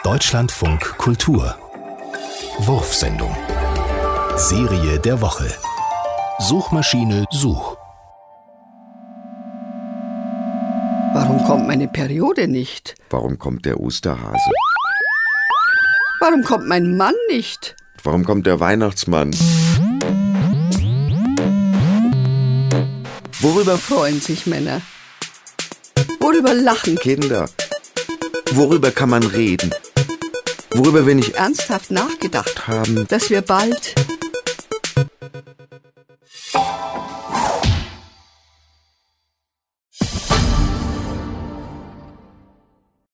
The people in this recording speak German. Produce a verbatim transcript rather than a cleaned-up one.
Deutschlandfunk Kultur Wurfsendung. Serie der Woche. Suchmaschine Such. Warum kommt meine Periode nicht? Warum kommt der Osterhase? Warum kommt mein Mann nicht? Warum kommt der Weihnachtsmann? Worüber freuen sich Männer? Worüber lachen Kinder. Worüber kann man reden? Worüber wir nicht ernsthaft nachgedacht haben? Dass wir bald